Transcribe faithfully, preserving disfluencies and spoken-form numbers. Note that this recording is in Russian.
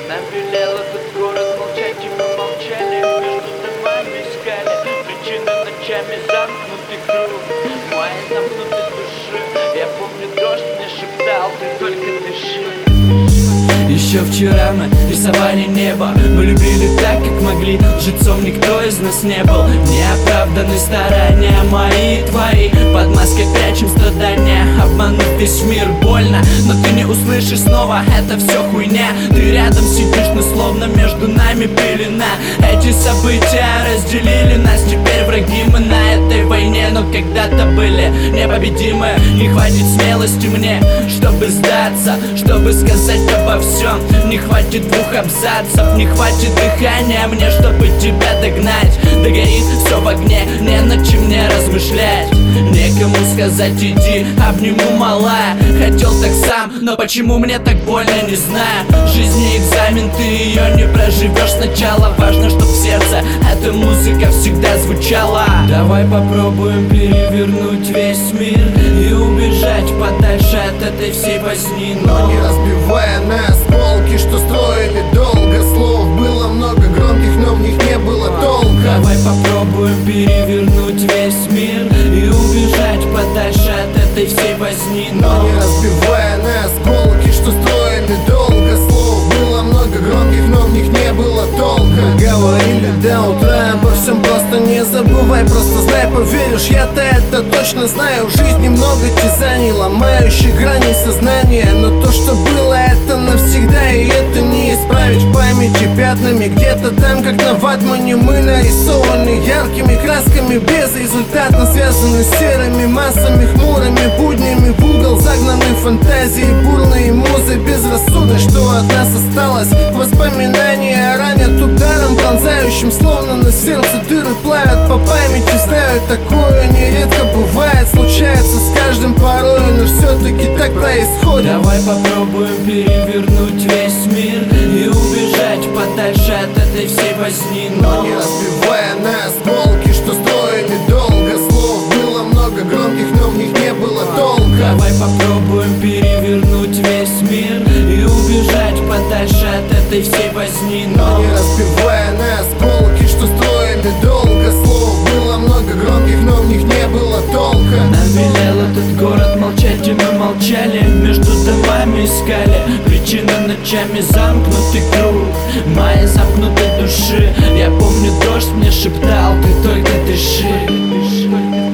Нам велел этот город молчать, и мы молчали. Между домами искали причины, ночами замкнутый круг моей замкнутой души. Я помню, дождь мне шептал: ты только дыши. Еще вчера мы рисовали небо, мы любили так, как могли. Лжецом никто из нас не был. Неоправданы старания мои и твои. Под маской прячем страдания, обманув весь мир больно. Но ты не услышишь снова, это все хуйня. Ты рядом сидишь, но словно между нами пелена. Эти события разделили нас, теперь враги мы на этой войне. Но когда-то были непобедимы. Не хватит смелости мне, чтобы сдаться, чтобы сказать обо всем. Не хватит двух абзацев, не хватит дыхания мне, чтобы тебя догнать. Догорит все в огне, не над чем мне размышлять. Некому сказать иди, обниму малая. Хотел так сам, но почему мне так больно, не знаю. Жизнь не экзамен, ты ее не проживешь сначала. Важно, чтоб в сердце эта музыка всегда звучала. Давай попробуем перевернуть весь мир и убежать подальше от этой всей возни. Но не разбивая на осколки, что строили долго. Слов было много громких, но в них не было толка. Давай попробуем перевернуть весь мир и убежать подальше от этой всей возни. Но не разбивая на осколки, что строили долго. Слов было много громких, но в них не было толка. Говорили до утра обо всем, просто не забывай. Просто знай, поверишь, я-то это точно знаю. В жизни много тизаний, ломающих грани сознания. Но то, что было, это навсегда, и это не исправить в памяти пятнами. Где-то там, как на ватмане, мы нарисованы яркими красками, безрезультатно связаны с серыми массами, хмурыми буднями. В угол загнаны фантазии, бурные музы безрассудны. Что от нас осталось? Воспоминания ранят ударом пронзающим, словно на сердце дыры плавят. По памяти знаю, такое нередко бывает, случается с каждым порой, но все-таки так происходит. Давай попробуем перевернуть весь мир и убежать подальше от этой всей возни. Но не разбивая на осколки, что строили долго. Слов было много громких, но в них не было толка. Давай попробуем перевернуть весь мир и убежать подальше от этой всей возни. Но не разбивая на осколки, что строили долго. Слов было много громких, но в них не было толка. Нам велел этот город молчать, и мы молчали. Между домами искали причины, ночами замкнутый круг моей замкнутой души. Я помню, дождь мне шептал: ты только дыши.